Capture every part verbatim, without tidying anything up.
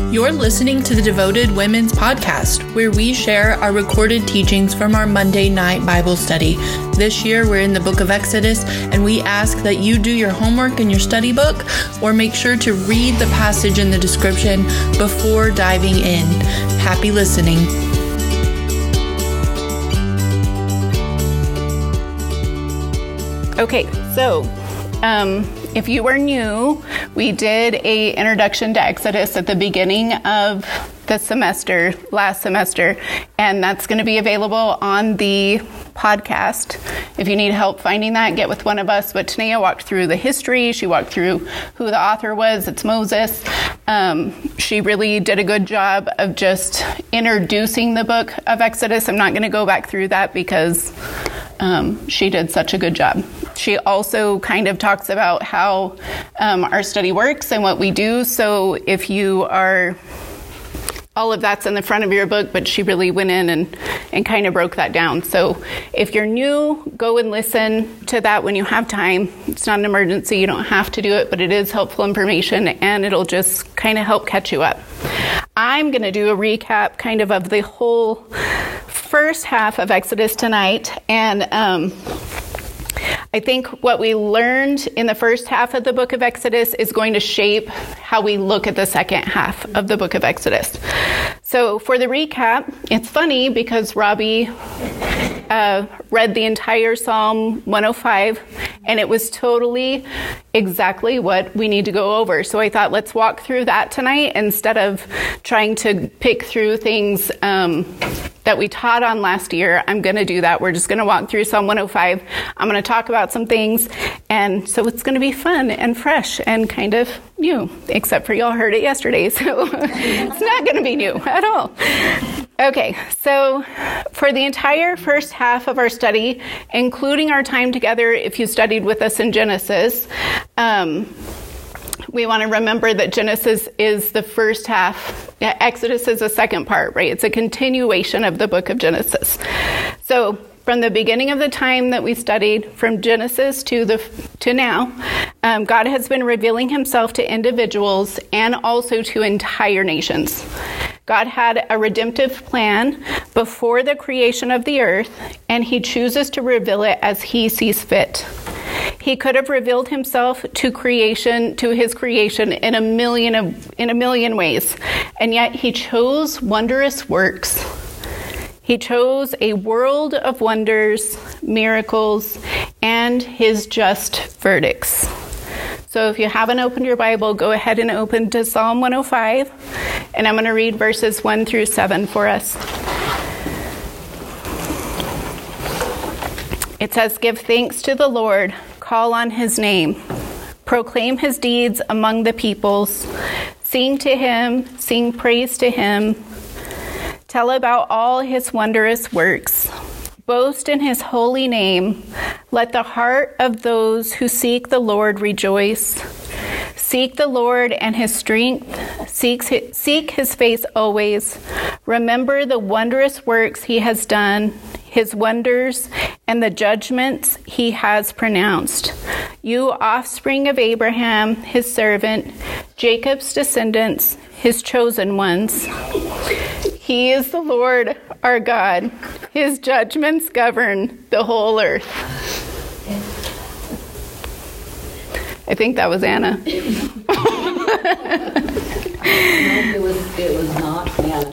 You're listening to the Devoted Women's Podcast, where we share our recorded teachings from our Monday night Bible study. This year, we're in the book of Exodus, and we ask that you do your homework in your study book, or make sure to read the passage in the description before diving in. Happy listening. Okay, so um, if you are new, we did a introduction to Exodus at the beginning of the semester, last semester, and that's going to be available on the podcast. If you need help finding that, get with one of us. But Tanea walked through the history. She walked through who the author was. It's Moses. Um, she really did a good job of just introducing the book of Exodus. I'm not going to go back through that because um, she did such a good job. She also kind of talks about how um, our study works and what we do. So if you are... all of that's in the front of your book, but she really went in and, and kind of broke that down. So if you're new, go and listen to that when you have time. It's not an emergency. You don't have to do it, but it is helpful information, and it'll just kind of help catch you up. I'm going to do a recap kind of of the whole first half of Exodus tonight, and um, I think what we learned in the first half of the book of Exodus is going to shape how we look at the second half of the book of Exodus. So for the recap, it's funny because Robbie uh, read the entire Psalm one oh five, and it was totally exactly what we need to go over. So I thought, let's walk through that tonight instead of trying to pick through things um, that we taught on last year. I'm going to do that. We're just going to walk through Psalm one oh five. I'm going to talk about some things, and so it's going to be fun and fresh and kind of new, except for y'all heard it yesterday, so it's not going to be new at all. Okay, so for the entire first half of our study, including our time together, if you studied with us in Genesis, um, we want to remember that Genesis is the first half. Exodus is the second part, right? It's a continuation of the book of Genesis. So from the beginning of the time that we studied, from Genesis to the to now, um, God has been revealing himself to individuals and also to entire nations. God had a redemptive plan before the creation of the earth, and he chooses to reveal it as he sees fit. He could have revealed himself to creation, to his creation in a million of, in a million ways, and yet he chose wondrous works. He chose a world of wonders, miracles, and his just verdicts. So if you haven't opened your Bible, go ahead and open to Psalm one oh five, and I'm going to read verses one through seven for us. It says, "Give thanks to the Lord, call on his name, proclaim his deeds among the peoples, sing to him, sing praise to him, tell about all his wondrous works, boast in his holy name, let the heart of those who seek the Lord rejoice. Seek the Lord and his strength, seek his, seek his face always. Remember the wondrous works he has done, his wonders, and the judgments he has pronounced. You offspring of Abraham, his servant, Jacob's descendants, his chosen ones. He is the Lord our God. His judgments govern the whole earth." I think that was Anna. it was, it was not Anna.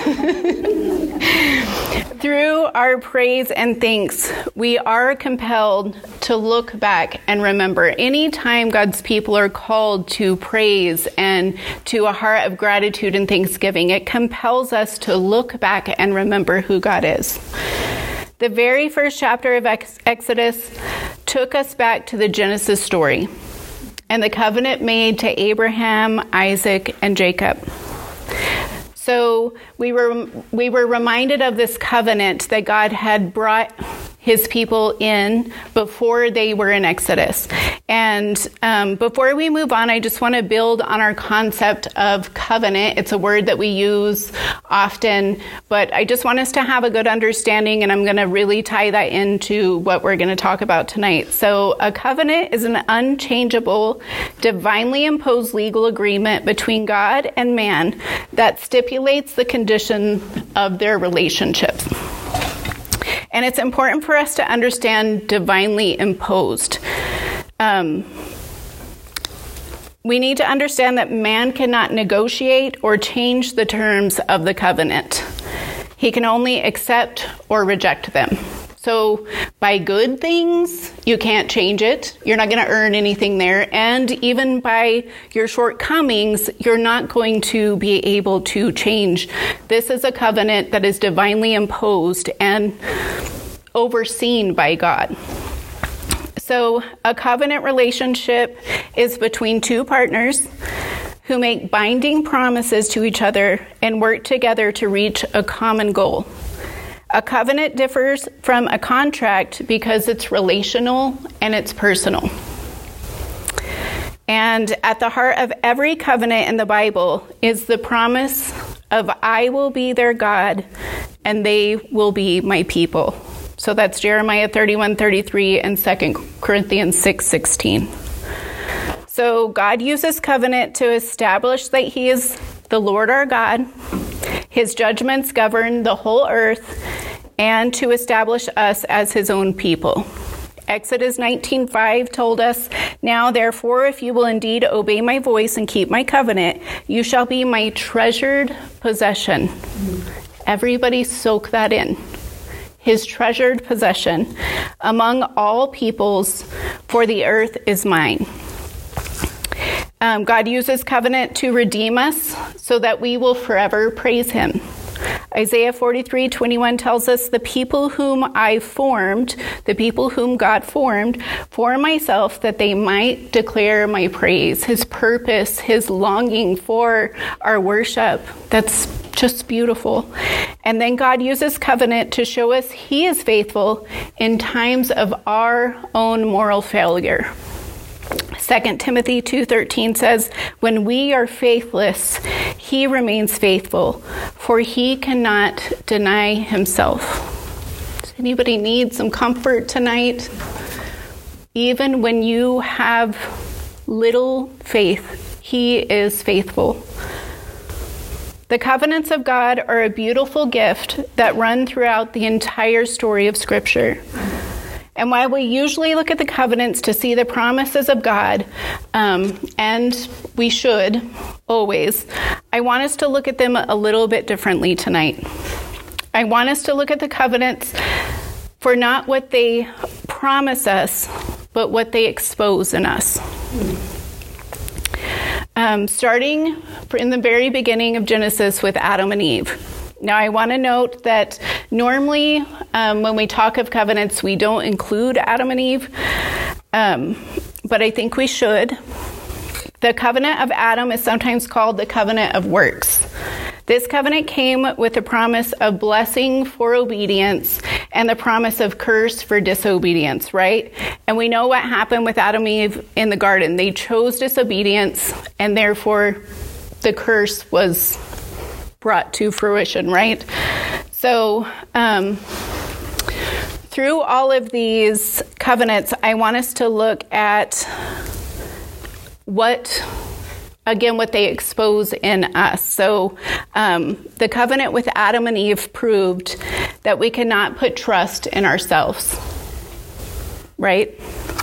Through our praise and thanks, we are compelled to look back and remember. Anytime God's people are called to praise and to a heart of gratitude and thanksgiving, it compels us to look back and remember who God is. The very first chapter of Ex- Exodus took us back to the Genesis story and the covenant made to Abraham, Isaac, and Jacob. So we were we were reminded of this covenant that God had brought his people in before they were in Exodus. And um, before we move on, I just want to build on our concept of covenant. It's a word that we use often, but I just want us to have a good understanding, and I'm going to really tie that into what we're going to talk about tonight. So a covenant is an unchangeable, divinely imposed legal agreement between God and man that stipulates the condition of their relationship. And it's important for us to understand divinely imposed. Um, we need to understand that man cannot negotiate or change the terms of the covenant. He can only accept or reject them. So by good things, you can't change it. You're not going to earn anything there. And even by your shortcomings, you're not going to be able to change. This is a covenant that is divinely imposed and overseen by God. So a covenant relationship is between two partners who make binding promises to each other and work together to reach a common goal. A covenant differs from a contract because it's relational and it's personal. And at the heart of every covenant in the Bible is the promise of I will be their God and they will be my people. So that's Jeremiah thirty-one thirty-three and Second Corinthians six sixteen. So God uses covenant to establish that he is the Lord our God. His judgments govern the whole earth, and to establish us as his own people. Exodus nineteen five told us, now therefore, if you will indeed obey my voice and keep my covenant, you shall be my treasured possession. Everybody soak that in. His treasured possession among all peoples, for the earth is mine. Um, God uses covenant to redeem us so that we will forever praise him. Isaiah forty-three twenty-one tells us, the people whom I formed, the people whom God formed for myself, that they might declare my praise, his purpose, his longing for our worship. That's just beautiful. And then God uses covenant to show us he is faithful in times of our own moral failure. Second Timothy two thirteen says, when we are faithless, he remains faithful, for he cannot deny himself. Does anybody need some comfort tonight? Even when you have little faith, he is faithful. The covenants of God are a beautiful gift that run throughout the entire story of Scripture. And while we usually look at the covenants to see the promises of God, um, and we should always, I want us to look at them a little bit differently tonight. I want us to look at the covenants for not what they promise us, but what they expose in us. Um, starting in the very beginning of Genesis with Adam and Eve. Now, I want to note that normally um, when we talk of covenants, we don't include Adam and Eve, um, but I think we should. The covenant of Adam is sometimes called the covenant of works. This covenant came with the promise of blessing for obedience and the promise of curse for disobedience, right? And we know what happened with Adam and Eve in the garden. They chose disobedience, and therefore the curse was brought to fruition, right? So um, through all of these covenants, I want us to look at what, again, what they expose in us. So um, the covenant with Adam and Eve proved that we cannot put trust in ourselves, right?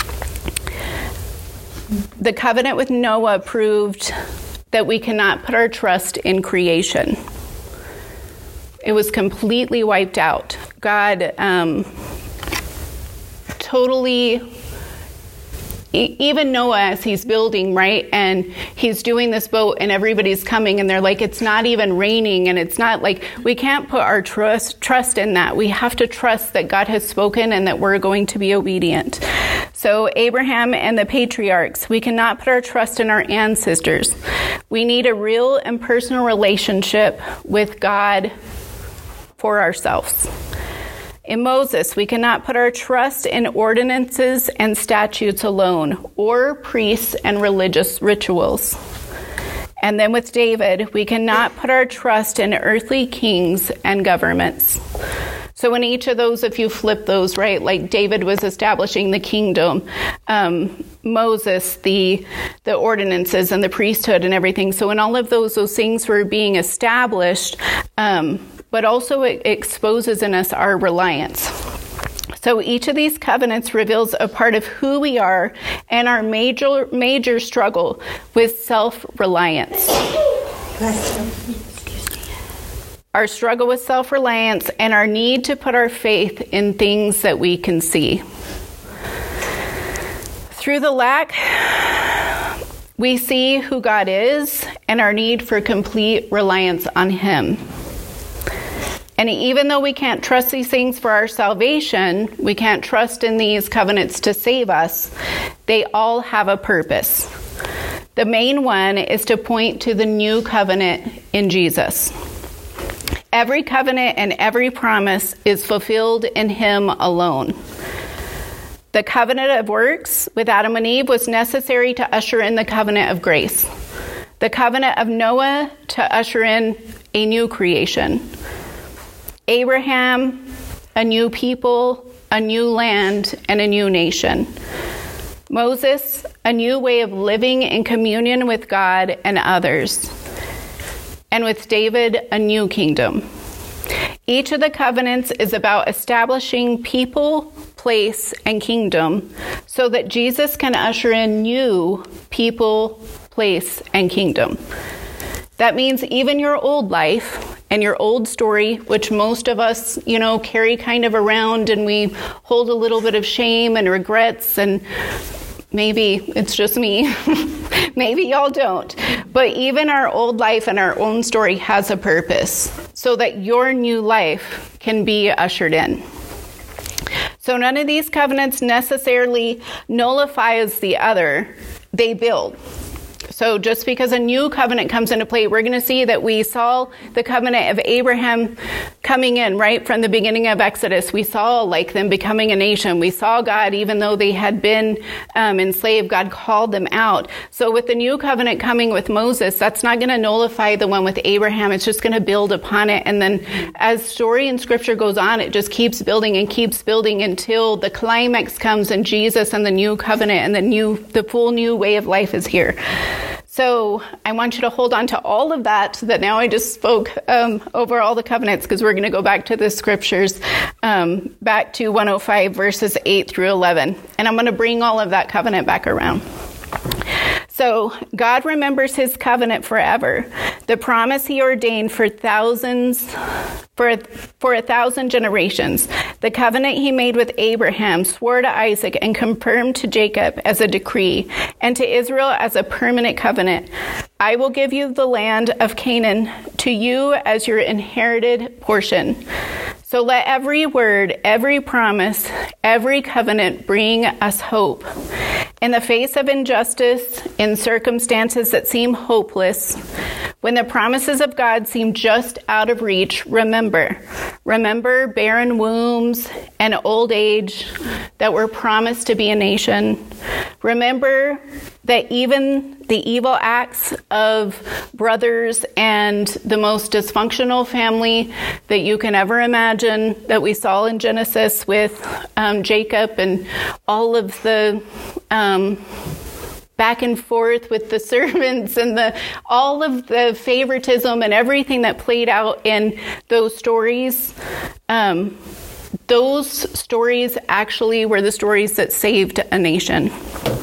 The covenant with Noah proved that we cannot put our trust in creation. It was completely wiped out. God um, totally, e- even Noah as he's building, right? And he's doing this boat and everybody's coming and they're like, it's not even raining. And it's not like, we can't put our trust, trust in that. We have to trust that God has spoken and that we're going to be obedient. So Abraham and the patriarchs, we cannot put our trust in our ancestors. We need a real and personal relationship with God for ourselves. In Moses, we cannot put our trust in ordinances and statutes alone, or priests and religious rituals. And then with David, we cannot put our trust in earthly kings and governments. So in each of those, if you flip those, right, like David was establishing the kingdom, um, Moses, the the ordinances and the priesthood and everything. So in all of those, those things were being established, um, but also it exposes in us our reliance. So each of these covenants reveals a part of who we are and our major major struggle with self-reliance. Our struggle with self-reliance and our need to put our faith in things that we can see. Through the lack, we see who God is and our need for complete reliance on Him. And even though we can't trust these things for our salvation, we can't trust in these covenants to save us, they all have a purpose. The main one is to point to the new covenant in Jesus. Every covenant and every promise is fulfilled in Him alone. The covenant of works with Adam and Eve was necessary to usher in the covenant of grace. The covenant of Noah to usher in a new creation. Abraham, a new people, a new land, and a new nation. Moses, a new way of living in communion with God and others. And with David, a new kingdom. Each of the covenants is about establishing people, place, and kingdom so that Jesus can usher in new people, place, and kingdom. That means even your old life and your old story, which most of us, you know, carry kind of around, and we hold a little bit of shame and regrets, and maybe it's just me. Maybe y'all don't. But even our old life and our own story has a purpose so that your new life can be ushered in. So none of these covenants necessarily nullifies the other. They build. So just because a new covenant comes into play, we're going to see that we saw the covenant of Abraham coming in right from the beginning of Exodus. We saw like them becoming a nation. We saw God, even though they had been um, enslaved, God called them out. So with the new covenant coming with Moses, that's not going to nullify the one with Abraham. It's just going to build upon it. And then as story in scripture goes on, it just keeps building and keeps building until the climax comes in Jesus and the new covenant and the new, the full new way of life is here. So I want you to hold on to all of that, that now I just spoke um, over all the covenants, because we're going to go back to the scriptures, um, back to one oh five, verses eight through eleven. And I'm going to bring all of that covenant back around. So God remembers His covenant forever, the promise He ordained for thousands, for, for a thousand generations, the covenant He made with Abraham, swore to Isaac, and confirmed to Jacob as a decree, and to Israel as a permanent covenant. I will give you the land of Canaan to you as your inherited portion. So let every word, every promise, every covenant bring us hope. In the face of injustice, in circumstances that seem hopeless, when the promises of God seem just out of reach, remember. Remember barren wombs and old age that were promised to be a nation. Remember that even the evil acts of brothers and the most dysfunctional family that you can ever imagine that we saw in Genesis with um, Jacob and all of the um, back and forth with the servants and the all of the favoritism and everything that played out in those stories, um, those stories actually were the stories that saved a nation.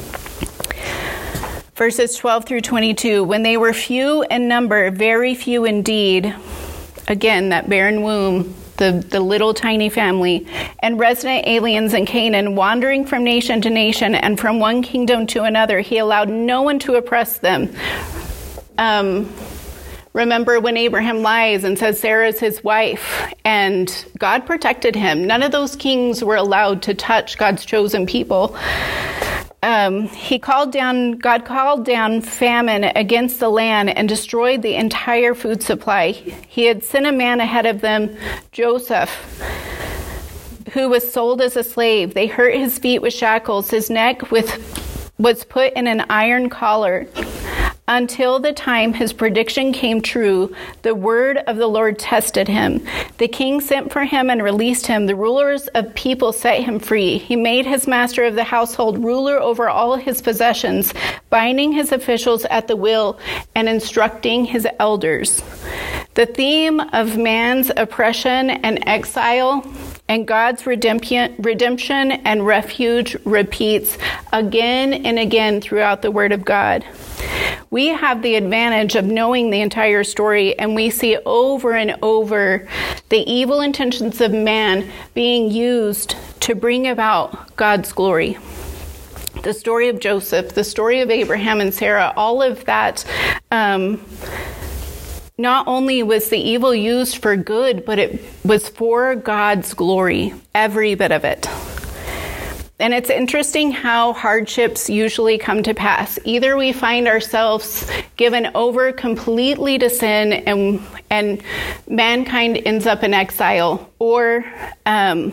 Verses twelve through twenty-two, when they were few in number, very few indeed, again, that barren womb, the, the little tiny family, and resident aliens in Canaan, wandering from nation to nation and from one kingdom to another, He allowed no one to oppress them. Um, remember when Abraham lies and says Sarah's his wife, and God protected him. None of those kings were allowed to touch God's chosen people. Um, he called down, God called down famine against the land and destroyed the entire food supply. He had sent a man ahead of them, Joseph, who was sold as a slave. They hurt his feet with shackles. His neck with, was put in an iron collar. Until the time his prediction came true, the word of the Lord tested him. The king sent for him and released him. The rulers of people set him free. He made his master of the household ruler over all his possessions, binding his officials at the will and instructing his elders. The theme of man's oppression and exile and God's redemption, redemption and refuge repeats again and again throughout the Word of God. We have the advantage of knowing the entire story, and we see over and over the evil intentions of man being used to bring about God's glory. The story of Joseph, the story of Abraham and Sarah, all of that, um, not only was the evil used for good, but it was for God's glory, every bit of it. And it's interesting how hardships usually come to pass. Either we find ourselves given over completely to sin and and mankind ends up in exile, or um,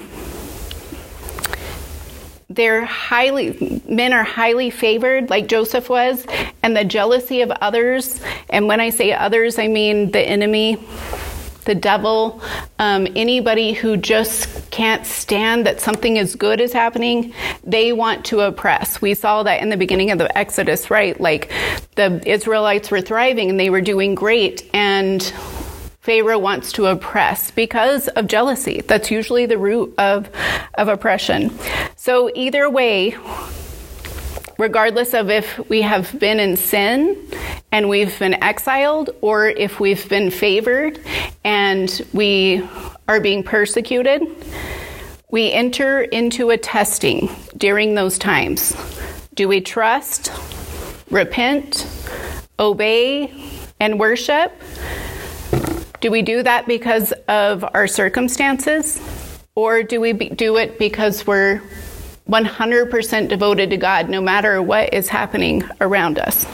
they're highly, men are highly favored like Joseph was, and the jealousy of others, and when I say others, I mean the enemy, the devil, um, anybody who just can't stand that something is good is happening, they want to oppress. We saw that in the beginning of the Exodus, right? Like the Israelites were thriving and they were doing great, and Pharaoh wants to oppress because of jealousy. That's usually the root of, of oppression. So either way, regardless of if we have been in sin and we've been exiled, or if we've been favored and we are being persecuted, we enter into a testing during those times. Do we trust, repent, obey, and worship? Do we do that because of our circumstances? Or do we be, do it because we're one hundred percent devoted to God, no matter what is happening around us?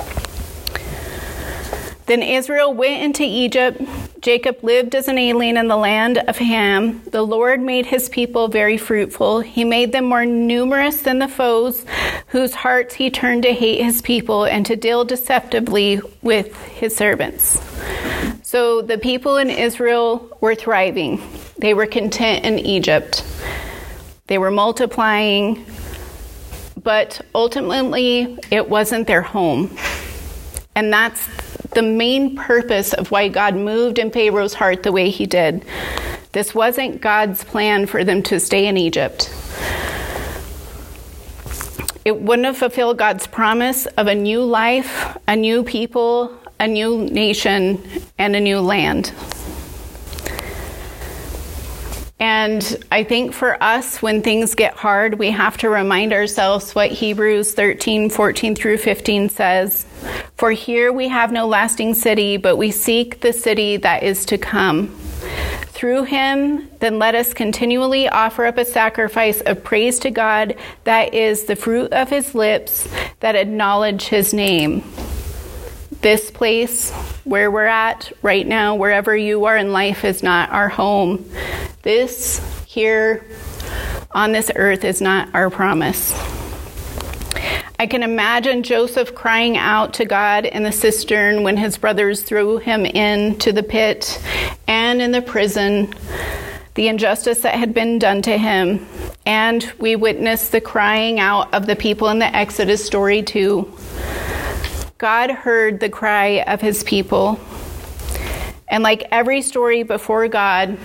Then Israel went into Egypt. Jacob lived as an alien in the land of Ham. The Lord made his people very fruitful. He made them more numerous than the foes, whose hearts he turned to hate his people and to deal deceptively with his servants. So the people in Israel were thriving. They were content in Egypt. They were multiplying, but ultimately it wasn't their home. And that's the main purpose of why God moved in Pharaoh's heart the way he did. This wasn't God's plan for them to stay in Egypt. It wouldn't have fulfilled God's promise of a new life, a new people, a new nation, and a new land. And I think for us, when things get hard, we have to remind ourselves what Hebrews thirteen, fourteen through fifteen says. For here we have no lasting city, but we seek the city that is to come. Through him, then let us continually offer up a sacrifice of praise to God, that is the fruit of his lips, that acknowledge his name. This place where we're at right now, wherever you are in life, is not our home. This here on this earth is not our promise. I can imagine Joseph crying out to God in the cistern when his brothers threw him into the pit, and in the prison, the injustice that had been done to him. And we witness the crying out of the people in the Exodus story too. God heard the cry of his people. And like every story before God,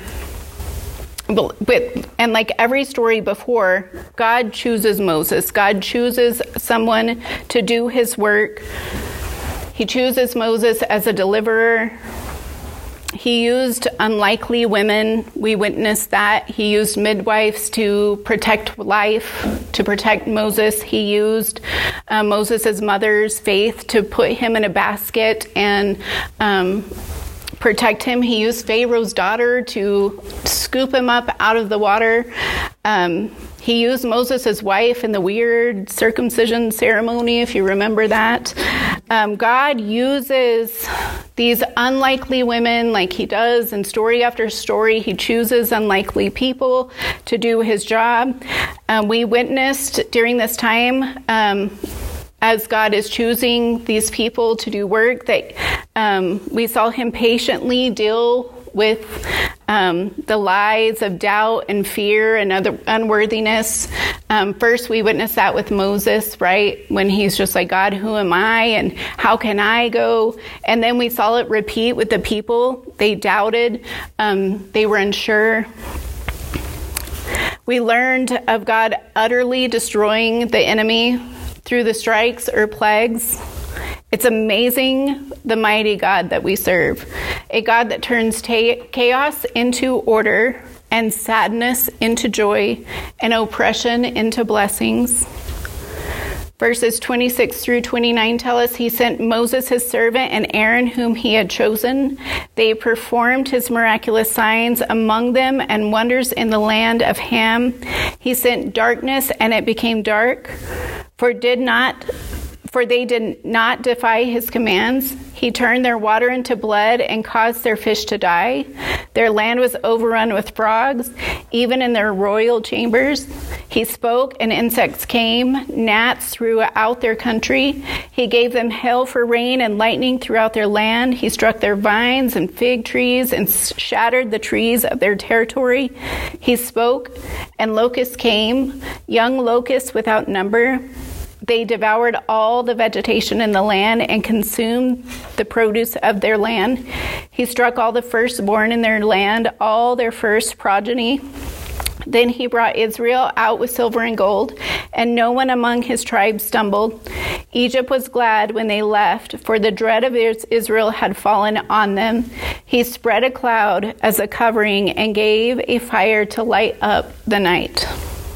but, and like every story before, God chooses Moses. God chooses someone to do his work. He chooses Moses as a deliverer. He used unlikely women. We witnessed that. He used midwives to protect life, to protect Moses. He used uh, Moses' mother's faith to put him in a basket and um, protect him. He used Pharaoh's daughter to scoop him up out of the water. Um, he used Moses' wife in the weird circumcision ceremony, if you remember that. Um, God uses these unlikely women, like he does in story after story. He chooses unlikely people to do his job. Um, we witnessed during this time, um, as God is choosing these people to do work, that um, we saw him patiently deal with um, the lies of doubt and fear and other unworthiness. Um, first, we witnessed that with Moses, right? When he's just like, God, who am I? And how can I go? And then we saw it repeat with the people. They doubted. Um, they were unsure. We learned of God utterly destroying the enemy through the strikes or plagues. It's amazing the mighty God that we serve, a God that turns ta- chaos into order and sadness into joy and oppression into blessings. Verses twenty-six through twenty-nine tell us he sent Moses his servant and Aaron whom he had chosen. They performed his miraculous signs among them and wonders in the land of Ham. He sent darkness and it became dark, for did not For they did not defy his commands. He turned their water into blood and caused their fish to die. Their land was overrun with frogs, even in their royal chambers. He spoke, and insects came, gnats throughout their country. He gave them hail for rain and lightning throughout their land. He struck their vines and fig trees and shattered the trees of their territory. He spoke, and locusts came, young locusts without number. They devoured all the vegetation in the land and consumed the produce of their land. He struck all the firstborn in their land, all their first progeny. Then he brought Israel out with silver and gold, and no one among his tribes stumbled. Egypt was glad when they left, for the dread of Israel had fallen on them. He spread a cloud as a covering and gave a fire to light up the night.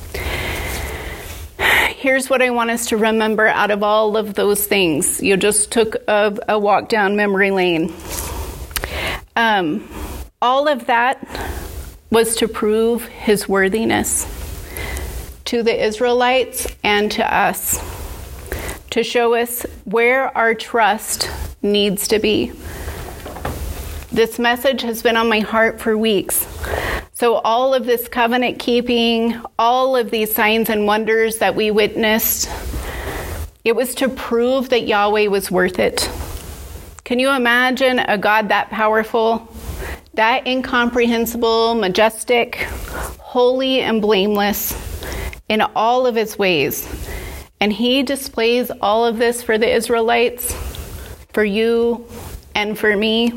Here's what I want us to remember out of all of those things. You just took a, a walk down memory lane. Um, all of that was to prove his worthiness to the Israelites and to us, to show us where our trust needs to be. This message has been on my heart for weeks. So all of this covenant keeping, all of these signs and wonders that we witnessed, it was to prove that Yahweh was worth it. Can you imagine a God that powerful, that incomprehensible, majestic, holy and blameless in all of his ways? And he displays all of this for the Israelites, for you and for me.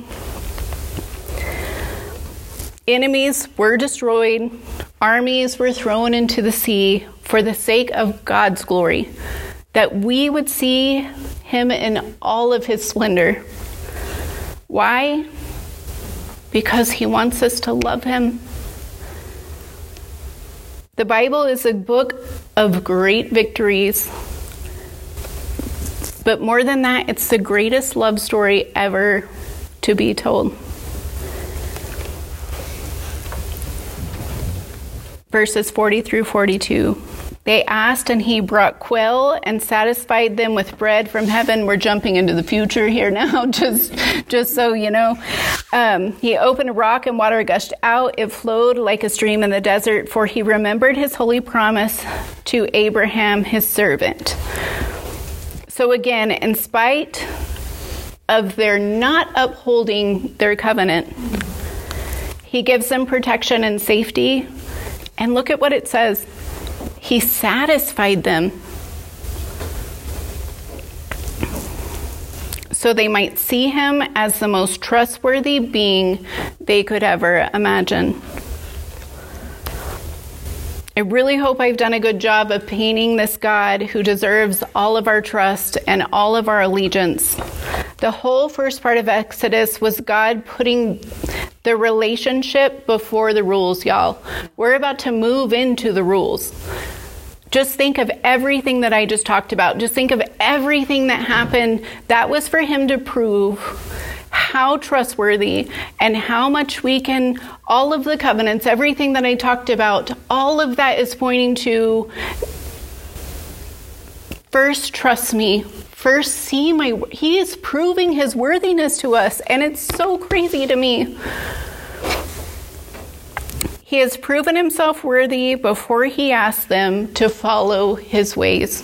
Enemies were destroyed, armies were thrown into the sea for the sake of God's glory, that we would see him in all of his splendor. Why? Because he wants us to love him. The Bible is a book of great victories, but more than that, it's the greatest love story ever to be told. Verses forty through forty-two. They asked, and he brought quail and satisfied them with bread from heaven. We're jumping into the future here now, just, just so you know. Um, he opened a rock and water gushed out. It flowed like a stream in the desert, for he remembered his holy promise to Abraham, his servant. So again, in spite of their not upholding their covenant, he gives them protection and safety. And look at what it says. He satisfied them so they might see him as the most trustworthy being they could ever imagine. I really hope I've done a good job of painting this God who deserves all of our trust and all of our allegiance. The whole first part of Exodus was God putting the relationship before the rules, y'all. We're about to move into the rules. Just think of everything that I just talked about. Just think of everything that happened. That was for him to prove how trustworthy and how much we can, all of the covenants, everything that I talked about, all of that is pointing to, first, trust me. first see my, he is proving his worthiness to us. And it's so crazy to me. He has proven himself worthy before he asked them to follow his ways.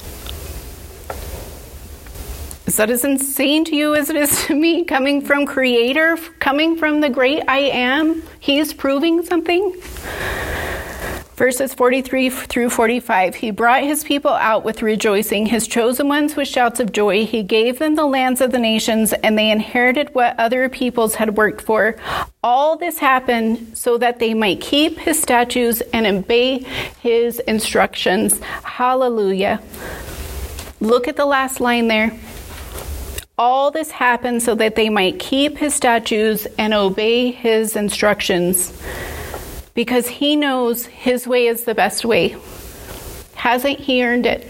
Is that as insane to you as it is to me? Coming from Creator, coming from the great I am, he is proving something. Verses forty-three through forty-five, he brought his people out with rejoicing, his chosen ones with shouts of joy. He gave them the lands of the nations, and they inherited what other peoples had worked for. All this happened so that they might keep his statutes and obey his instructions. Hallelujah. Look at the last line there. All this happened so that they might keep his statutes and obey his instructions. Because he knows his way is the best way. Hasn't he earned it?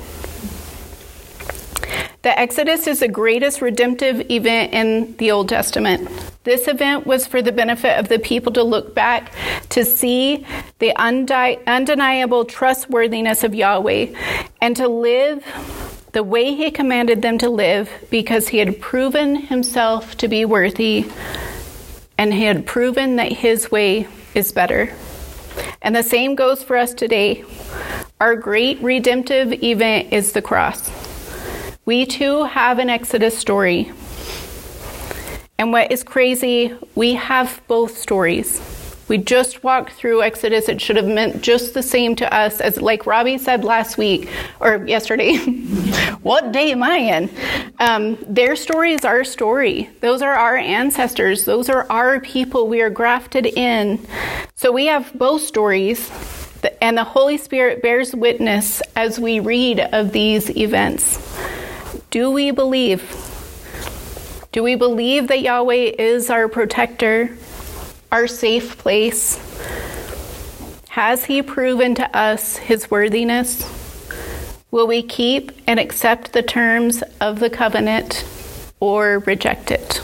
The Exodus is the greatest redemptive event in the Old Testament. This event was for the benefit of the people to look back to see the undi- undeniable trustworthiness of Yahweh and to live the way he commanded them to live, because he had proven himself to be worthy and he had proven that his way is better. And the same goes for us today. Our great redemptive event is the cross. We too have an Exodus story. And what is crazy, we have both stories. We just walked through Exodus. It should have meant just the same to us as, like Robbie said last week, or yesterday. What day am I in? Um, their story is our story. Those are our ancestors. Those are our people. We are grafted in. So we have both stories, and the Holy Spirit bears witness as we read of these events. Do we believe? Do we believe that Yahweh is our protector, our safe place? Has he proven to us his worthiness? Will we keep and accept the terms of the covenant or reject it?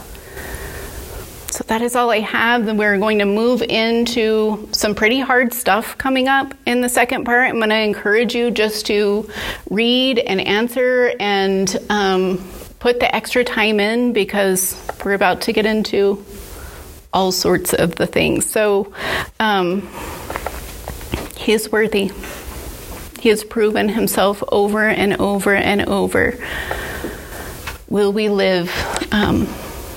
So that is all I have. And we're going to move into some pretty hard stuff coming up in the second part. I'm going to encourage you just to read and answer and um, put the extra time in, because we're about to get into all sorts of the things. So um, he is worthy. He has proven himself over and over and over. Will we live um,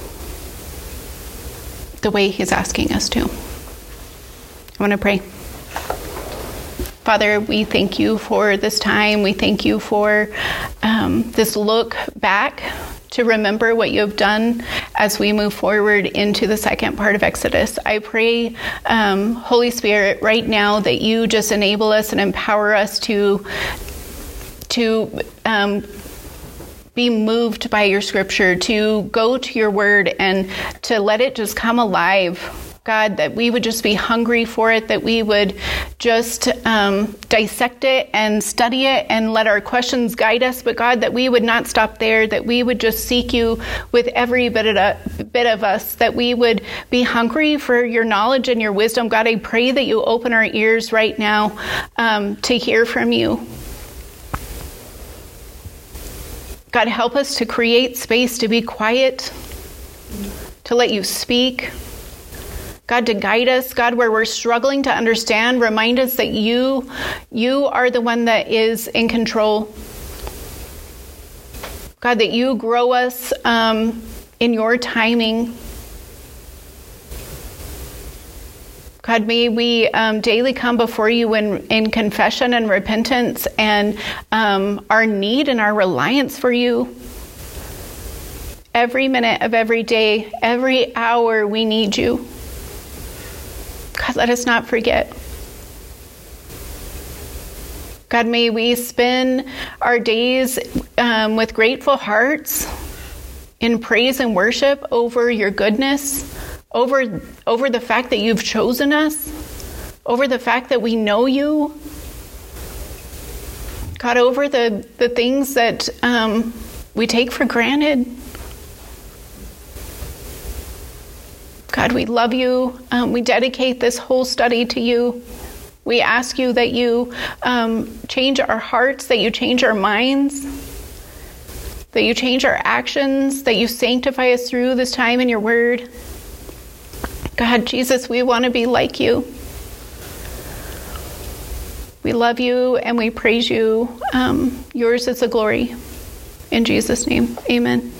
the way he's asking us to? I want to pray. Father, we thank you for this time. We thank you for um, this look back to remember what you have done as we move forward into the second part of Exodus. I pray, um, Holy Spirit, right now that you just enable us and empower us to, to um, be moved by your scripture, to go to your word and to let it just come alive. God, that we would just be hungry for it, that we would just um, dissect it and study it and let our questions guide us. But God, that we would not stop there, that we would just seek you with every bit of, uh, bit of us, that we would be hungry for your knowledge and your wisdom. God, I pray that you open our ears right now um, to hear from you. God, help us to create space to be quiet, to let you speak. God, to guide us, God, where we're struggling to understand, remind us that you, you are the one that is in control. God, that you grow us um, in your timing. God, may we um, daily come before you in, in confession and repentance and um, our need and our reliance for you. Every minute of every day, every hour, we need you. God, let us not forget. God, may we spend our days um, with grateful hearts in praise and worship over your goodness, over, over the fact that you've chosen us, over the fact that we know you. God, over the, the things that um, we take for granted. God, we love you. Um, we dedicate this whole study to you. We ask you that you um, change our hearts, that you change our minds. that you change our actions, that you sanctify us through this time in your word. God, Jesus, we want to be like you. We love you and we praise you. Um, yours is the glory. In Jesus' name, amen.